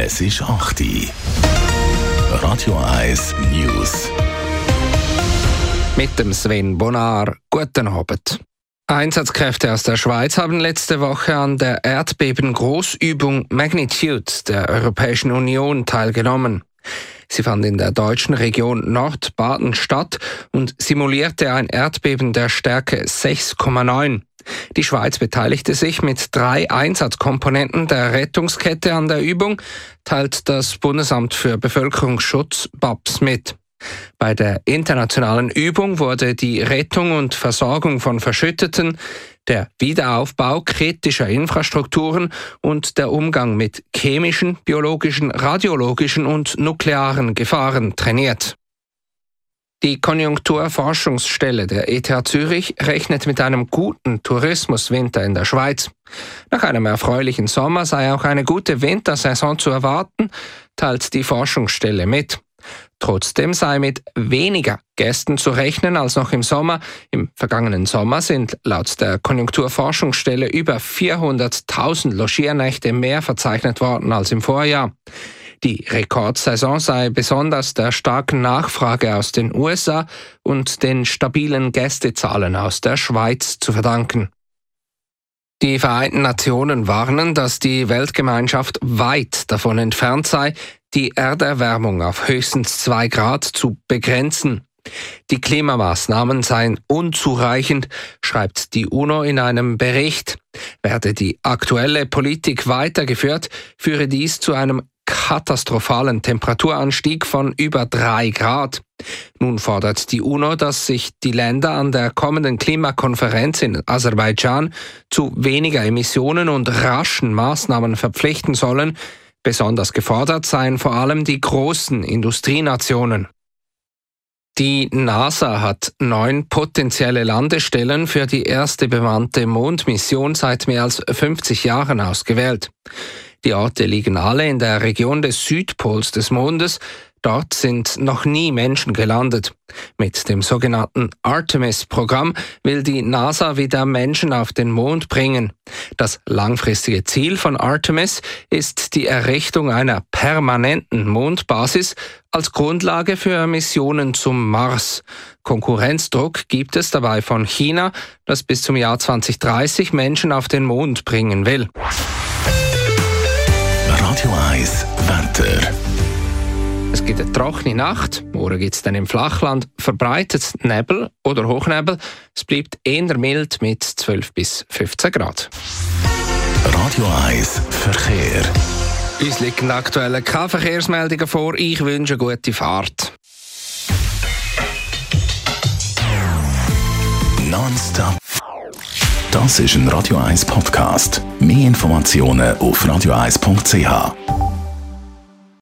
Es ist 8 Uhr. Radio 1 News. Mit dem Sven Bonar. Guten Abend. Einsatzkräfte aus der Schweiz haben letzte Woche an der Erdbeben-Großübung Magnitude der Europäischen Union teilgenommen. Sie fand in der deutschen Region Nordbaden statt und simulierte ein Erdbeben der Stärke 6,9. Die Schweiz beteiligte sich mit 3 Einsatzkomponenten der Rettungskette an der Übung, teilt das Bundesamt für Bevölkerungsschutz BABS mit. Bei der internationalen Übung wurde die Rettung und Versorgung von Verschütteten, der Wiederaufbau kritischer Infrastrukturen und der Umgang mit chemischen, biologischen, radiologischen und nuklearen Gefahren trainiert. Die Konjunkturforschungsstelle der ETH Zürich rechnet mit einem guten Tourismuswinter in der Schweiz. Nach einem erfreulichen Sommer sei auch eine gute Wintersaison zu erwarten, teilt die Forschungsstelle mit. Trotzdem sei mit weniger Gästen zu rechnen als noch im Sommer. Im vergangenen Sommer sind laut der Konjunkturforschungsstelle über 400.000 Logiernächte mehr verzeichnet worden als im Vorjahr. Die Rekordsaison sei besonders der starken Nachfrage aus den USA und den stabilen Gästezahlen aus der Schweiz zu verdanken. Die Vereinten Nationen warnen, dass die Weltgemeinschaft weit davon entfernt sei, die Erderwärmung auf höchstens 2 Grad zu begrenzen. Die Klimamaßnahmen seien unzureichend, schreibt die UNO in einem Bericht. Werde die aktuelle Politik weitergeführt, führe dies zu einem katastrophalen Temperaturanstieg von über 3 Grad. Nun fordert die UNO, dass sich die Länder an der kommenden Klimakonferenz in Aserbaidschan zu weniger Emissionen und raschen Maßnahmen verpflichten sollen. Besonders gefordert seien vor allem die großen Industrienationen. Die NASA hat 9 potenzielle Landestellen für die erste bemannte Mondmission seit mehr als 50 Jahren ausgewählt. Die Orte liegen alle in der Region des Südpols des Mondes. Dort sind noch nie Menschen gelandet. Mit dem sogenannten Artemis-Programm will die NASA wieder Menschen auf den Mond bringen. Das langfristige Ziel von Artemis ist die Errichtung einer permanenten Mondbasis als Grundlage für Missionen zum Mars. Konkurrenzdruck gibt es dabei von China, das bis zum Jahr 2030 Menschen auf den Mond bringen will. Radio 1 Wetter. Es gibt eine trockene Nacht, morgen gibt es dann im Flachland verbreitet Nebel oder Hochnebel. Es bleibt eher mild mit 12 bis 15 Grad. Radio 1 Verkehr. Uns liegen aktuell keine Verkehrsmeldungen vor. Ich wünsche eine gute Fahrt. Nonstop. Das ist ein Radio 1 Podcast. Mehr Informationen auf radio1.ch.